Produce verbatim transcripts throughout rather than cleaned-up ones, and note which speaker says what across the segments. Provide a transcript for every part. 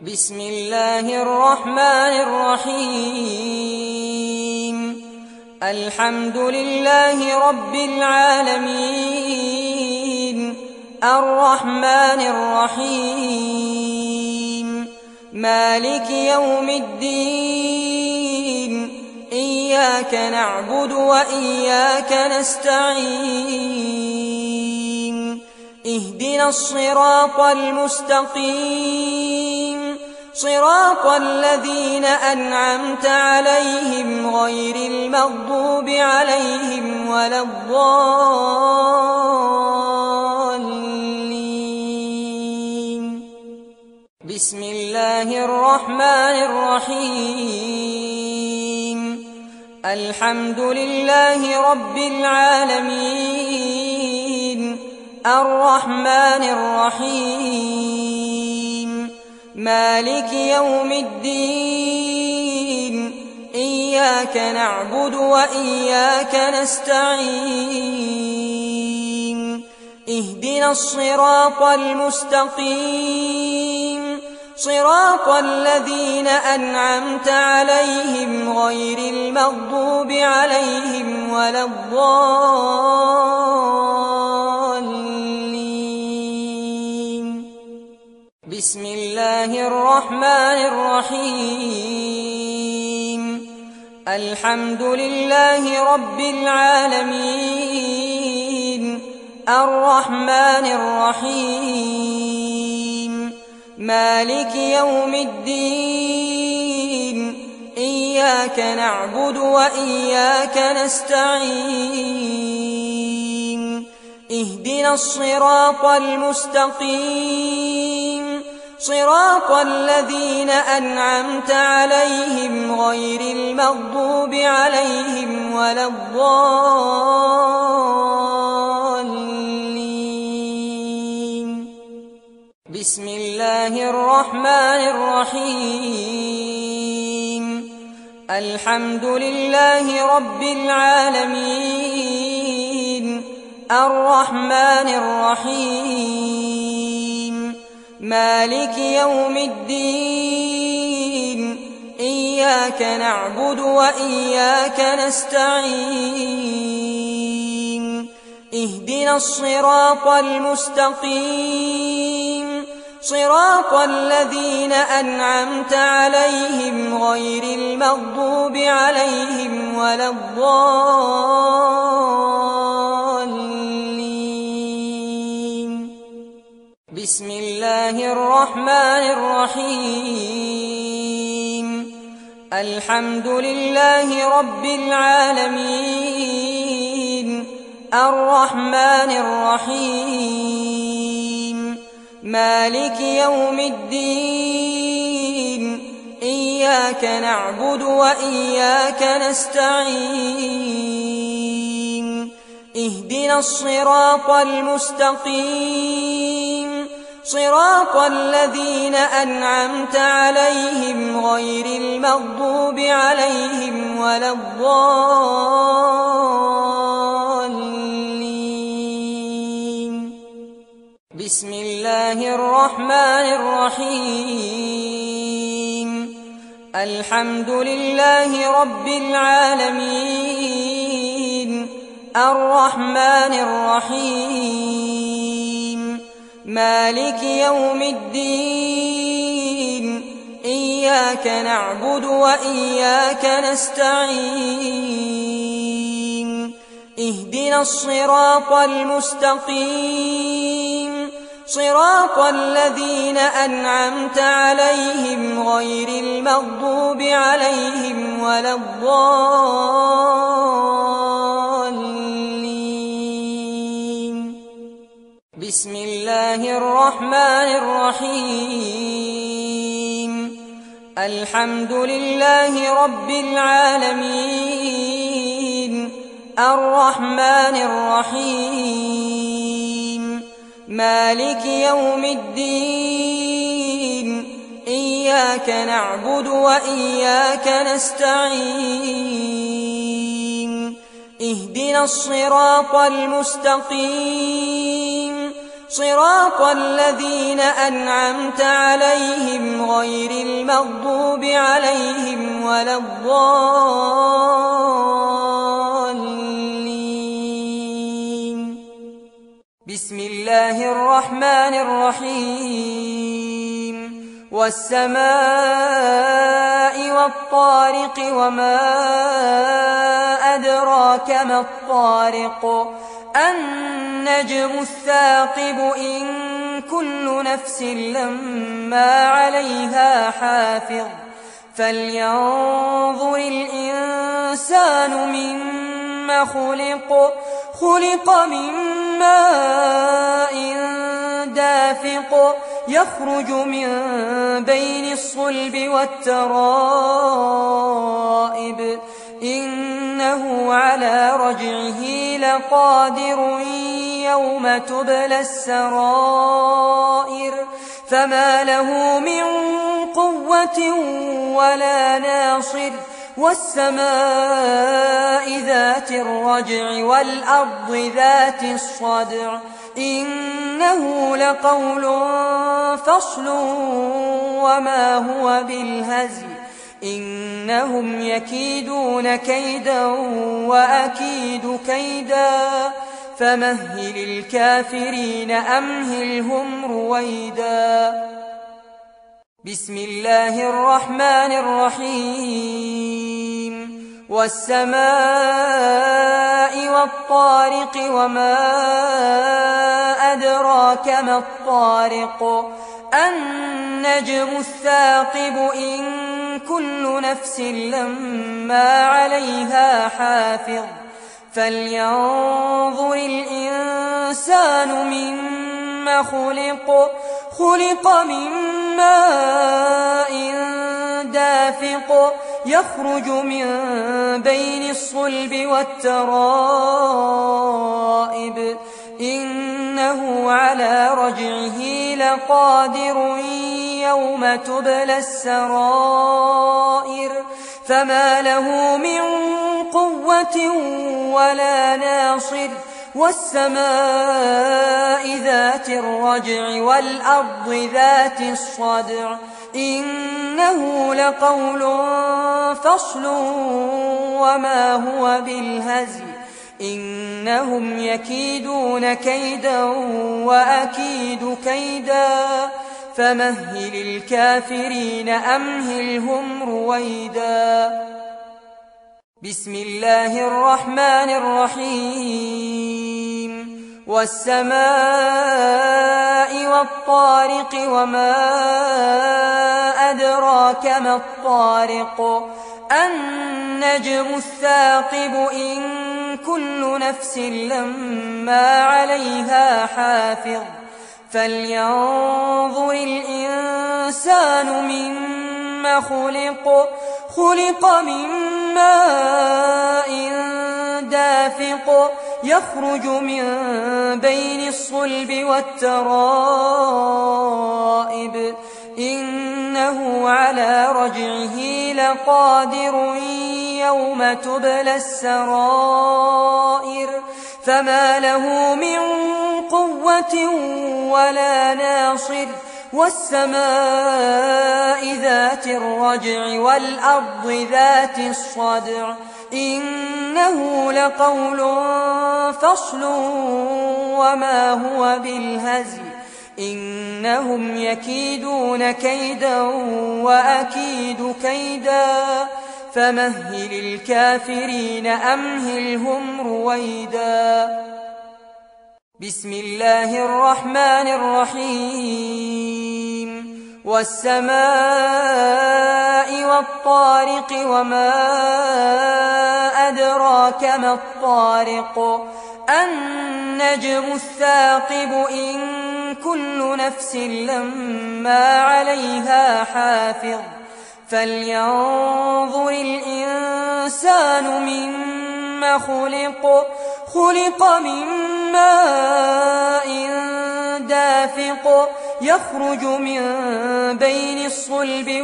Speaker 1: بسم الله الرحمن الرحيم. الحمد لله رب العالمين، الرحمن الرحيم، مالك يوم الدين، إياك نعبد وإياك نستعين، اهدنا الصراط المستقيم، صراط الذين أنعمت عليهم غير المغضوب عليهم ولا الضالين. بسم الله الرحمن الرحيم. الحمد لله رب العالمين، الرحمن الرحيم، مالك يوم الدين، إياك نعبد وإياك نستعين، اهدنا الصراط المستقيم، صراط الذين أنعمت عليهم غير المغضوب عليهم ولا الضالين. بسم الله الرحمن الرحيم. الحمد لله رب العالمين، الرحمن الرحيم، مالك يوم الدين، إياك نعبد وإياك نستعين، اهدنا الصراط المستقيم، صراط الذين أنعمت عليهم غير المغضوب عليهم ولا الضالين. بسم الله الرحمن الرحيم. الحمد لله رب العالمين، الرحمن الرحيم، مالك يوم الدين، إياك نعبد وإياك نستعين، اهدنا الصراط المستقيم، صراط الذين أنعمت عليهم غير المغضوب عليهم ولا الضالين. بسم الله الرحمن الرحيم. الحمد لله رب العالمين، الرحمن الرحيم، مالك يوم الدين، إياك نعبد وإياك نستعين، اهدنا الصراط المستقيم، صراط الذين أنعمت عليهم غير المغضوب عليهم ولا الضالين. بسم الله الرحمن الرحيم. الحمد لله رب العالمين، الرحمن الرحيم، مالك يوم الدين، إياك نعبد وإياك نستعين، اهدنا الصراط المستقيم، صراط الذين أنعمت عليهم غير المغضوب عليهم ولا الضالين. بسم الله الرحمن الرحيم. الحمد لله رب العالمين، الرحمن الرحيم، مالك يوم الدين، إياك نعبد وإياك نستعين، اهدنا الصراط المستقيم، صراط الذين أنعمت عليهم غير المغضوب عليهم ولا الضالين. بسم الله الرحمن الرحيم. والسماء والطارق وما أدراك ما الطارق النجم الثاقب إن كل نفس لما عليها حافظ فلينظر الإنسان مما خلق خلق من ماء دافق يخرج من بين الصلب والترائب إنه على رجعه لقادر يوم تبلى السرائر فما له من قوة ولا ناصر والسماء ذات الرجع والأرض ذات الصدع إنه لقول فصل وما هو بالهزل إنهم يكيدون كيدا وأكيد كيدا فمهل الكافرين أمهلهم رويدا. بسم الله الرحمن الرحيم. والسماء والطارق وما أدراك ما الطارق النجم الثاقب إن كل نفس لما عليها حافظ فلينظر الإنسان مما خلق خلق من ماء دافق يخرج من بين الصلب والترائب إنه على رجعه لقادر يوم تبلى السرائر فما له من قوة ولا ناصر والسماء ذات الرجع والأرض ذات الصدع إنه لقول فصل وما هو بالهزل إنهم يكيدون كيدا وأكيد كيدا فمهل الكافرين أمهلهم رويدا. بسم الله الرحمن الرحيم. والسماء والطارق وما أدراك ما الطارق النجم الثاقب إن كل نفس لما عليها حافظ فلينظر الإنسان مما خلق خلق من ماء دافق يخرج من بين الصلب والترائب إنه على رجعه لقادر يوم تبلى السرائر فما له من قوة ولا ناصر والسماء ذات الرجع والأرض ذات الصدع إنه لقول فصل وما هو بالهزل إنهم يكيدون كيدا وأكيد كيدا فمهل الكافرين أمهلهم رويدا. بسم الله الرحمن الرحيم. والسماء والطارق وما أدراك ما الطارق النجم الثاقب إن كل نفس لما عليها حافظ فلينظر الإنسان مما خلق خلق من ماء دافق يخرج من بين الصلب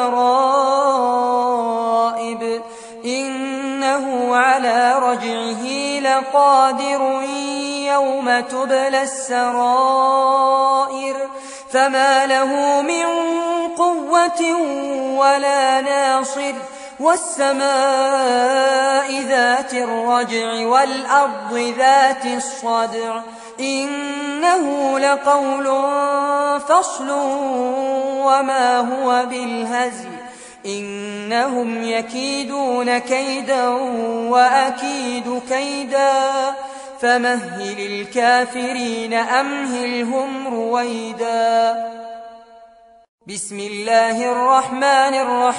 Speaker 1: والترائب إنه على رجعه لقادر يوم تبلى السرائر فما له من قوة ولا ناصر والسماء ذات الرجع والأرض ذات الصدع إنه لقول فصل وما هو بالهزل إنهم يكيدون كيدا وأكيد كيدا فمهل الكافرين أمهلهم رويدا. بسم الله الرحمن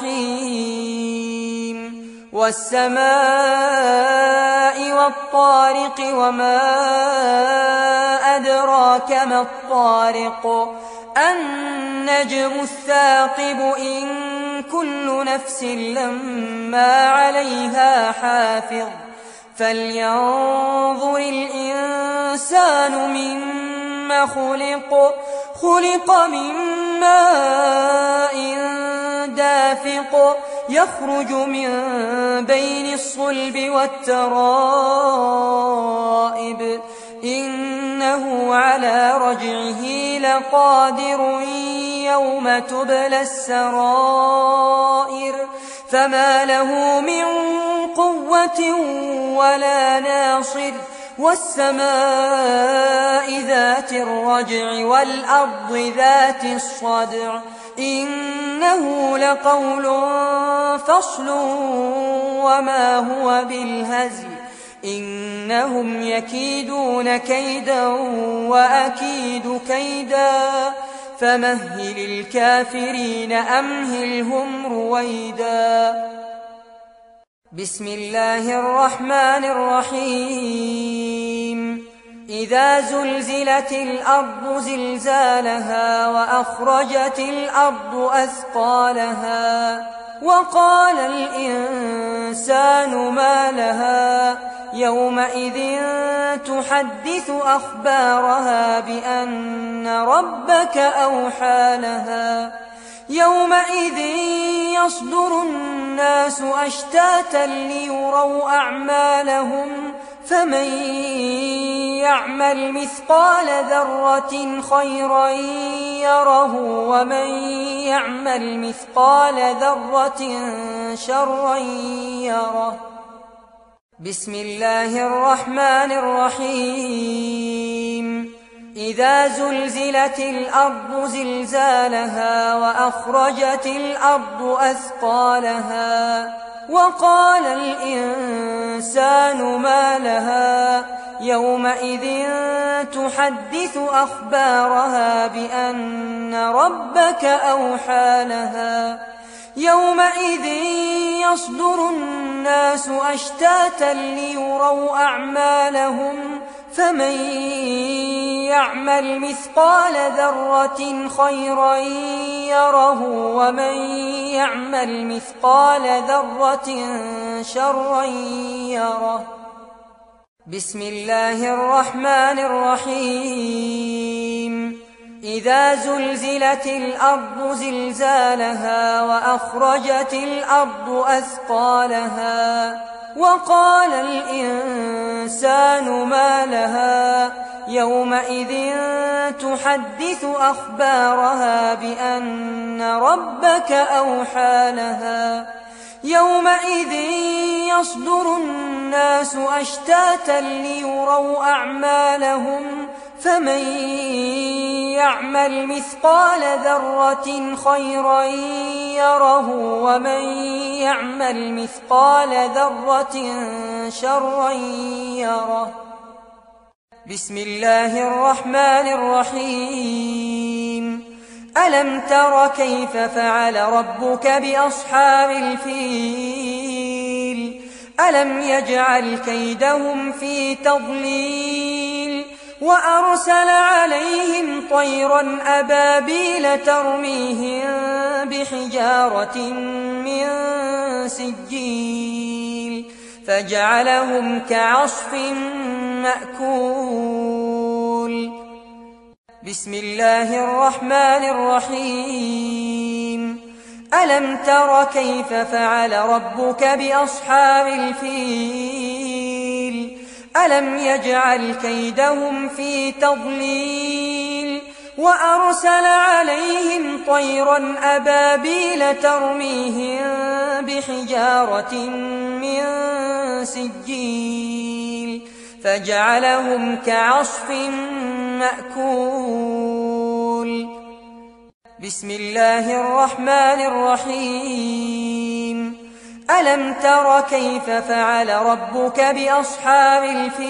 Speaker 1: الرحيم والسماء والطارق وما أدراك ما الطارق النجم الثاقب إن كل نفس لما عليها حافظ فلينظر الإنسان مما خلق خلق من ماء دافق يخرج من بين الصلب والترائب إنه على رجعه لقادر يوم تبلى السرائر فما له من قوة ولا ناصر والسماء ذات الرجع والأرض ذات الصدع إنه لقول فصل وما هو بالهزل إنهم يكيدون كيدا وأكيد كيدا فمهل الكافرين أمهلهم رويدا. بسم الله الرحمن الرحيم إذا زلزلت الأرض زلزالها وأخرجت الأرض أثقالها وقال الإنسان ما لها يومئذ تحدث أخبارها بأن ربك أوحى لها يومئذ يصدر الناس أشتاتا ليروا أعمالهم فمن يعمل مثقال ذرة خيرا يره ومن يعمل مثقال ذرة شرا يره. بسم الله الرحمن الرحيم إذا زلزلت الأرض زلزالها وأخرجت الأرض أثقالها وقال الإنسان ما لها يومئذ تحدث أخبارها بأن ربك أوحى لها يومئذ يصدر الناس أشتاتا ليروا أعمالهم فمن يعمل مثقال ذرة خيرا يره ومن يعمل مثقال ذرة شرا يره. بسم الله الرحمن الرحيم إذا زلزلت الأرض زلزالها وأخرجت الأرض أثقالها وقال الإنسان ما لها يومئذ تحدث أخبارها بأن ربك أوحى لها يومئذ يصدر الناس أشتاتا ليروا أعمالهم فمن يعمل مثقال ذرة خيرا يره ومن يعمل مثقال ذرة شرا يره. بسم الله الرحمن الرحيم ألم تر كيف فعل ربك بأصحاب الفيل ألم يجعل كيدهم في تضليل وأرسل عليهم طيرا أبابيل ترميهم بحجارة من سجيل فجعلهم كعصف مأكول. بسم الله الرحمن الرحيم ألم تر كيف فعل ربك بأصحاب الفيل ألم يجعل كيدهم في تضليل وأرسل عليهم طيرا أبابيل ترميهم بحجارة من سجيل فجعلهم كعصف مأكول. بسم الله الرحمن الرحيم. ألم تر كيف فعل ربك بأصحاب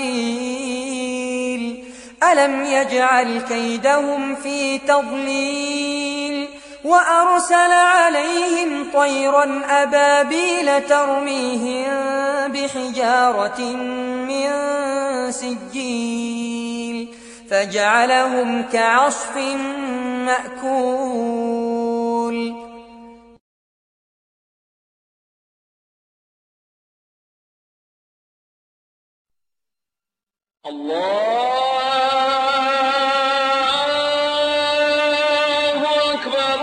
Speaker 1: الفيل ألم يجعل كيدهم في تضليل وأرسل عليهم طيرا أبابيل ترميهم بحجارة من سجيل فجعلهم كعصف مأكول.
Speaker 2: الله أكبر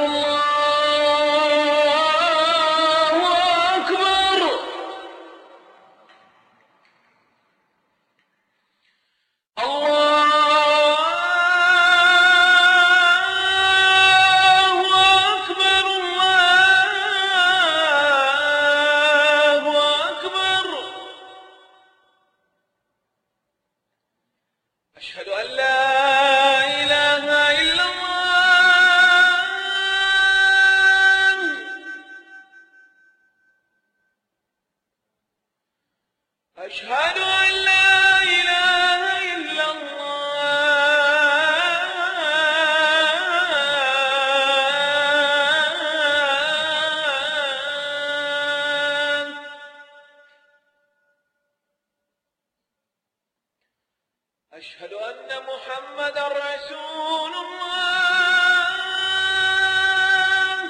Speaker 2: الله أكبر. الله أكبر الله أكبر. أشهد أن لا إله إلا الله. أشهد أن لا إله إلا الله. أشهد أن محمدا رسول الله.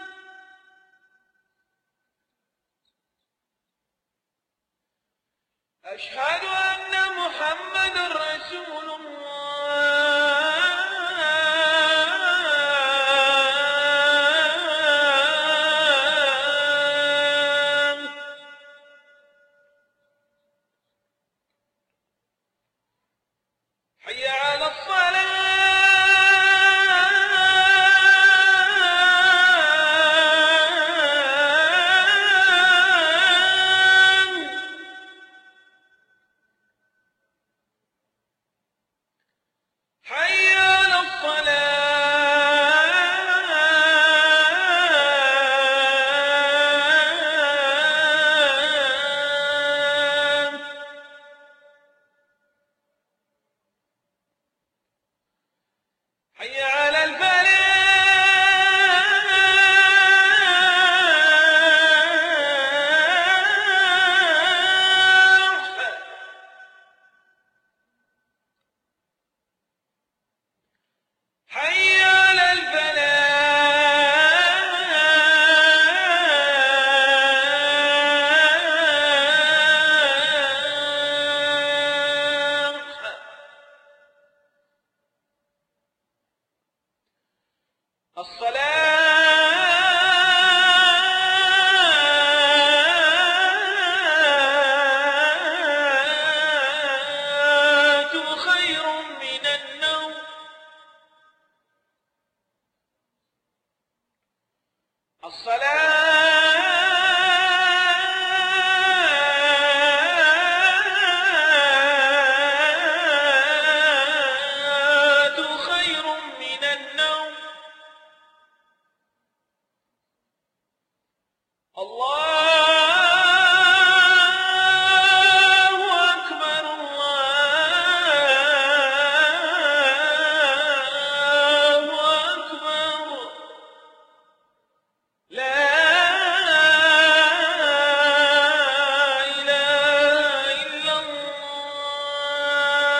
Speaker 2: أشهد أن محمدا رسول الله. حي على الصلاة. حي على الصلاة. حي على الفلاح. حي على الفلاح. الصلاة خير من النوم. الصلاة خير من النوم. الله